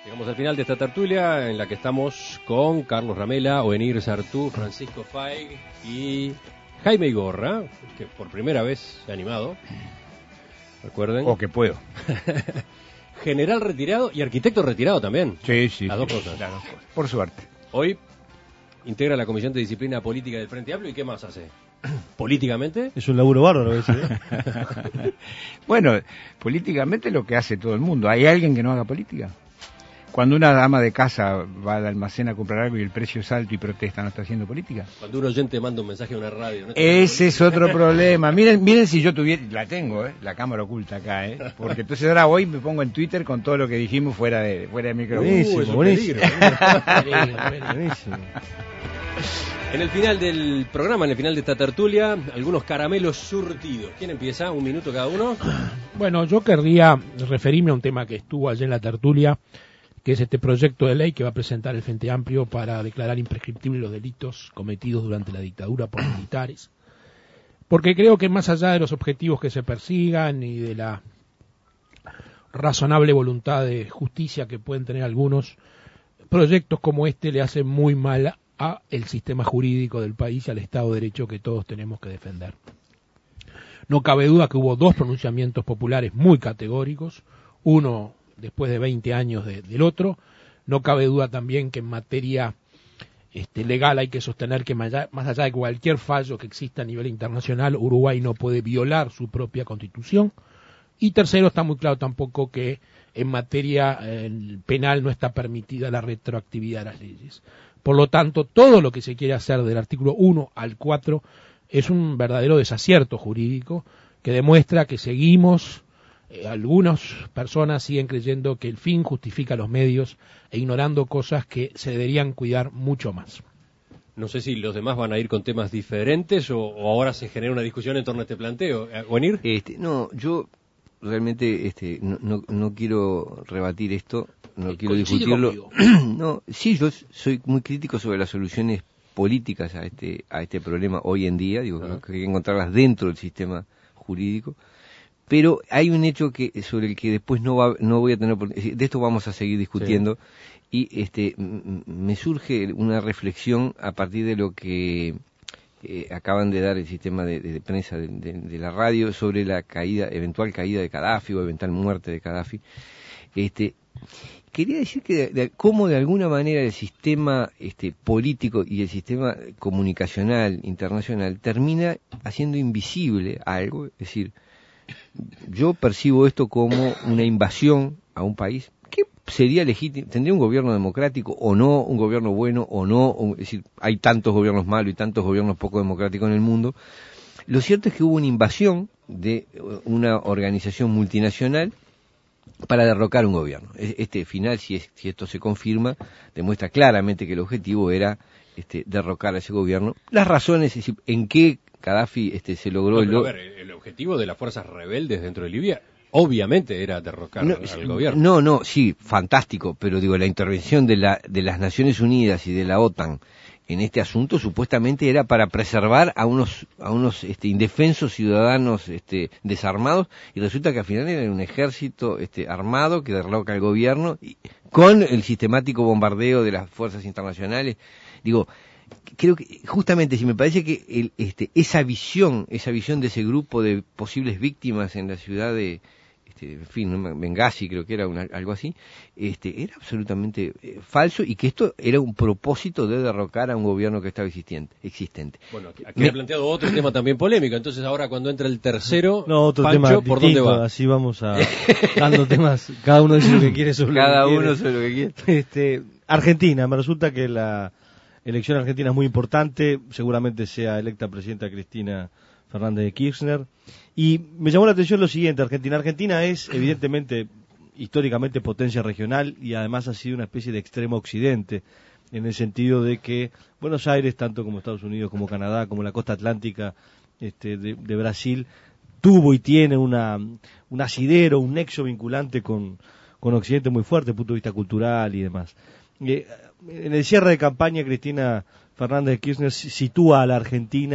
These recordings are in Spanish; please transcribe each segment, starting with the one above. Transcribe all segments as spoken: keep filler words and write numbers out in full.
Llegamos al final de esta tertulia en la que estamos con Carlos Ramela, Oenir Sartú, Francisco Faig y Jaime Igorra, que por primera vez se ha animado. Recuerden. O que puedo. General retirado y arquitecto retirado también. Sí, sí. Las sí, dos cosas. Las dos cosas. Por suerte. Hoy integra la Comisión de Disciplina Política del Frente Amplio. ¿Y qué más hace? ¿Políticamente? Es un laburo bárbaro ese, ¿eh? Bueno, políticamente lo que hace todo el mundo. ¿Hay alguien que no haga política? Cuando una dama de casa va al almacén a comprar algo y el precio es alto y protesta, ¿no está haciendo política? Cuando un oyente manda un mensaje a una radio. ¿no? Ese es otro problema. Miren, miren si yo tuviera, la tengo, ¿eh? La cámara oculta acá, ¿eh? Porque entonces ahora voy y me pongo en Twitter con todo lo que dijimos fuera de fuera de micrófono. Buenísimo, Uh, buenísimo. peligro, buenísimo. En el final del programa, en el final de esta tertulia, algunos caramelos surtidos. ¿Quién empieza? ¿Un minuto cada uno? Bueno, yo querría referirme a un tema que estuvo ayer en la tertulia, que es este proyecto de ley que va a presentar el Frente Amplio para declarar imprescriptibles los delitos cometidos durante la dictadura por militares. Porque creo que más allá de los objetivos que se persigan y de la razonable voluntad de justicia que pueden tener algunos, proyectos como este le hacen muy mal a el sistema jurídico del país y al Estado de Derecho que todos tenemos que defender. No cabe duda que hubo dos pronunciamientos populares muy categóricos, uno después de veinte años de, del otro. No cabe duda también que en materia este, legal hay que sostener que más allá, más allá de cualquier fallo que exista a nivel internacional, Uruguay no puede violar su propia constitución. Y tercero, está muy claro tampoco que en materia eh, penal no está permitida la retroactividad de las leyes. Por lo tanto, todo lo que se quiere hacer del artículo uno al cuatro es un verdadero desacierto jurídico que demuestra que seguimos... Eh, algunas personas siguen creyendo que el fin justifica los medios e ignorando cosas que se deberían cuidar mucho más. No sé si los demás van a ir con temas diferentes o, o ahora se genera una discusión en torno a este planteo. ¿Oenir? Este, no, yo realmente este, no, no, no quiero rebatir esto, no quiero discutirlo. No, sí, yo soy muy crítico sobre las soluciones políticas a este a este problema hoy en día. Digo, uh-huh. que hay que encontrarlas dentro del sistema jurídico. Pero hay un hecho que sobre el que después no va, no voy a tener, de esto vamos a seguir discutiendo, sí. y este m- me surge una reflexión a partir de lo que eh, acaban de dar el sistema de, de, de prensa de, de, de la radio sobre la caída, eventual caída de Gaddafi o eventual muerte de Gaddafi. Este, quería decir que de, de, cómo de alguna manera el sistema este, político y el sistema comunicacional internacional termina haciendo invisible algo, es decir, yo percibo esto como una invasión a un país que sería legítimo, tendría un gobierno democrático o no, un gobierno bueno o no, o, es decir, hay tantos gobiernos malos y tantos gobiernos poco democráticos en el mundo. Lo cierto es que hubo una invasión de una organización multinacional para derrocar un gobierno. Este final, si, es, si esto se confirma, demuestra claramente que el objetivo era este, derrocar a ese gobierno. Las razones, es decir, en qué Gaddafi este, se logró... No, el, pero, a ver, el objetivo de las fuerzas rebeldes dentro de Libia obviamente era derrocar no, al gobierno. No, no, sí, fantástico, pero digo, la intervención de, la, de las Naciones Unidas y de la OTAN en este asunto supuestamente era para preservar a unos a unos este, indefensos ciudadanos este, desarmados, y resulta que al final era un ejército este, armado que derroca al gobierno y, con el sistemático bombardeo de las fuerzas internacionales. Digo, creo que justamente si me parece que el, este, esa visión, esa visión de ese grupo de posibles víctimas en la ciudad de, este, en fin, Benghazi creo que era una, algo así, este, era absolutamente eh, falso, y que esto era un propósito de derrocar a un gobierno que estaba existente. existente. Bueno, aquí, aquí me... ha planteado otro tema también polémico, entonces ahora cuando entra el tercero, no, otro Pancho, tema ¿por distinto, dónde va? Así vamos a dando temas, cada uno dice lo que quiere sobre cada lo que uno quiere. sobre lo que quiere. Este, Argentina, me resulta que la elección argentina es muy importante, seguramente sea electa presidenta Cristina Fernández de Kirchner, y me llamó la atención lo siguiente: Argentina. Argentina es evidentemente históricamente potencia regional y además ha sido una especie de extremo occidente, en el sentido de que Buenos Aires, tanto como Estados Unidos, como Canadá, como la costa atlántica este, de, de Brasil, tuvo y tiene una un asidero, un nexo vinculante con, con Occidente muy fuerte desde el punto de vista cultural y demás. Eh, en el cierre de campaña, Cristina Fernández de Kirchner sitúa a la Argentina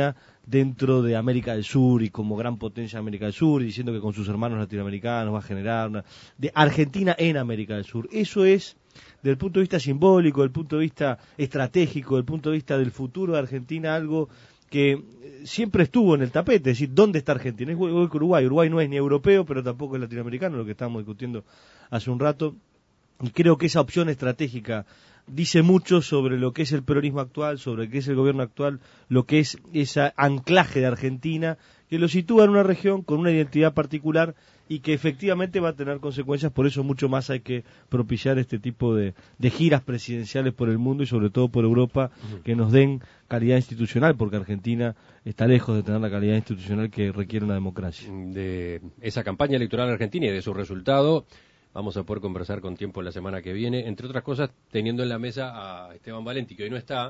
dentro de América del Sur y como gran potencia de América del Sur, y diciendo que con sus hermanos latinoamericanos va a generar una... de Argentina en América del Sur. Eso es, desde el punto de vista simbólico, desde el punto de vista estratégico, desde el punto de vista del futuro de Argentina, algo que siempre estuvo en el tapete. Es decir, ¿dónde está Argentina? Es igual que Uruguay. Uruguay no es ni europeo, pero tampoco es latinoamericano, lo que estábamos discutiendo hace un rato. Y creo que esa opción estratégica dice mucho sobre lo que es el peronismo actual, sobre qué es el gobierno actual, lo que es ese anclaje de Argentina, que lo sitúa en una región con una identidad particular y que efectivamente va a tener consecuencias. Por eso mucho más hay que propiciar este tipo de, de giras presidenciales por el mundo y sobre todo por Europa, uh-huh, que nos den calidad institucional, porque Argentina está lejos de tener la calidad institucional que requiere una democracia. De esa campaña electoral argentina y de su resultado vamos a poder conversar con tiempo la semana que viene, entre otras cosas teniendo en la mesa a Esteban Valenti, que hoy no está,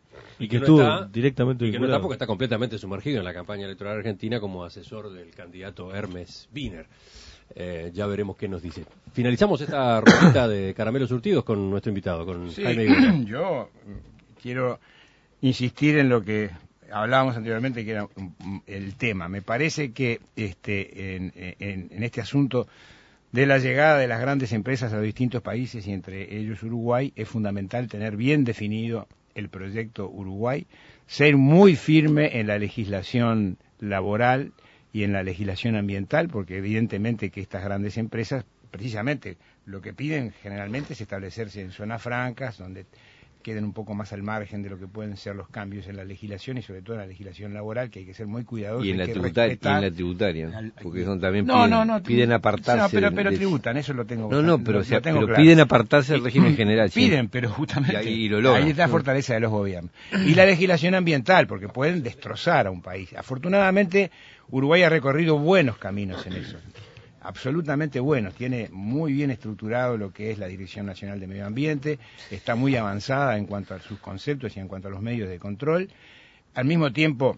y que, que estuvo no está, directamente y que no está porque está completamente sumergido en la campaña electoral argentina como asesor del candidato Hermes Wiener. Eh, ya veremos qué nos dice. Finalizamos esta rondita de caramelos surtidos con nuestro invitado, con sí, Jaime Igor. Yo quiero insistir en lo que hablábamos anteriormente, que era el tema. Me parece que este en, en, en este asunto de la llegada de las grandes empresas a los distintos países y entre ellos Uruguay, es fundamental tener bien definido el proyecto Uruguay, ser muy firme en la legislación laboral y en la legislación ambiental, porque evidentemente que estas grandes empresas, precisamente lo que piden generalmente es establecerse en zonas francas, donde queden un poco más al margen de lo que pueden ser los cambios en la legislación y sobre todo en la legislación laboral, que hay que ser muy cuidadosos. Y en, la, tributar, y en la tributaria, al, porque son también no, piden, no, no, piden apartarse. No, pero, pero de, tributan, eso lo tengo. No, no, pero, lo, o sea, lo tengo pero claro. Piden apartarse del régimen general. Piden, sí, pero justamente y ahí, y lo logran. Ahí está la fortaleza de los gobiernos. Y la legislación ambiental, porque pueden destrozar a un país. Afortunadamente, Uruguay ha recorrido buenos caminos en eso. Absolutamente buenos, tiene muy bien estructurado lo que es la Dirección Nacional de Medio Ambiente, está muy avanzada en cuanto a sus conceptos y en cuanto a los medios de control. Al mismo tiempo,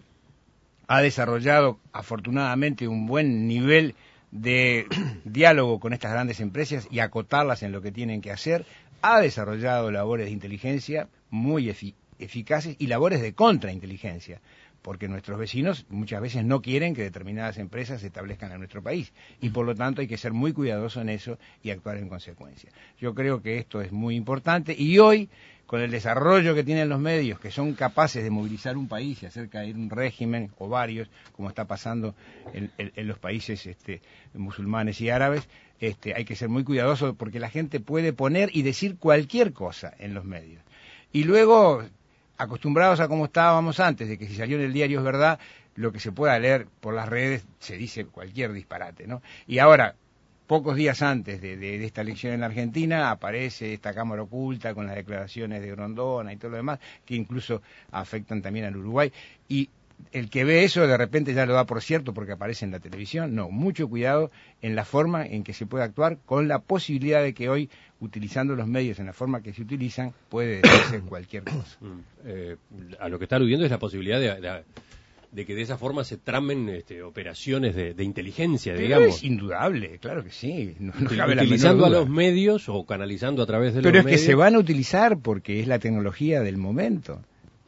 ha desarrollado afortunadamente un buen nivel de diálogo con estas grandes empresas y acotarlas en lo que tienen que hacer. Ha desarrollado labores de inteligencia muy efic- eficaces y labores de contrainteligencia, porque nuestros vecinos muchas veces no quieren que determinadas empresas se establezcan en nuestro país y por lo tanto hay que ser muy cuidadoso en eso y actuar en consecuencia. Yo creo que esto es muy importante y hoy, con el desarrollo que tienen los medios, que son capaces de movilizar un país y hacer caer un régimen o varios, como está pasando en, en, en los países este, musulmanes y árabes, este, hay que ser muy cuidadoso porque la gente puede poner y decir cualquier cosa en los medios. Y luego, acostumbrados a cómo estábamos antes, de que si salió en el diario es verdad, lo que se pueda leer por las redes se dice cualquier disparate, ¿no? Y ahora, pocos días antes de, de, de esta elección en la Argentina, aparece esta cámara oculta con las declaraciones de Grondona y todo lo demás, que incluso afectan también al Uruguay. Y el que ve eso de repente ya lo da por cierto porque aparece en la televisión. No, mucho cuidado en la forma en que se puede actuar, con la posibilidad de que hoy, utilizando los medios en la forma que se utilizan, puede decirse cualquier cosa. Eh, a lo que está aludiendo es la posibilidad de, de, de que de esa forma se tramen este, operaciones de, de inteligencia, Pero digamos. es indudable, claro que sí. No, no Util- cabe la utilizando menor duda. a los medios o canalizando a través de Pero los es medios. que se van a utilizar porque es la tecnología del momento.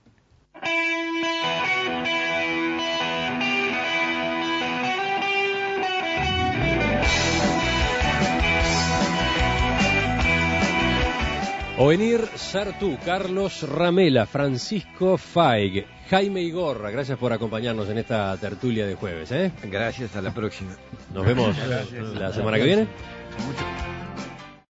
Ovenir Sartú, Carlos Ramela, Francisco Faig, Jaime Igorra, gracias por acompañarnos en esta tertulia de jueves, ¿eh? Gracias, a la próxima. Nos vemos Gracias. la semana que viene. Mucho.